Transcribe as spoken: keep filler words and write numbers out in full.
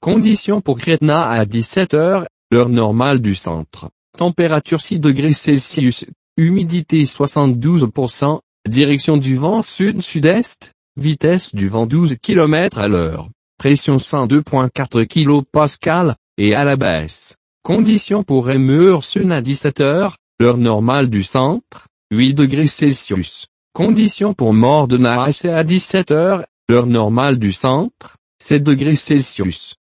Conditions pour Cretna à dix-sept heures, l'heure normale du centre. Température six degrés Celsius, humidité soixante-douze pour cent, direction du vent sud-sud-est, vitesse du vent douze kilomètres à l'heure, pression cent deux virgule quatre kilopascales, et à la baisse. Conditions pour Emerson à dix-sept heures, l'heure normale du centre, huit degrés Celsius. Conditions pour Mordanac à dix-sept heures, l'heure normale du centre, sept degrés Celsius.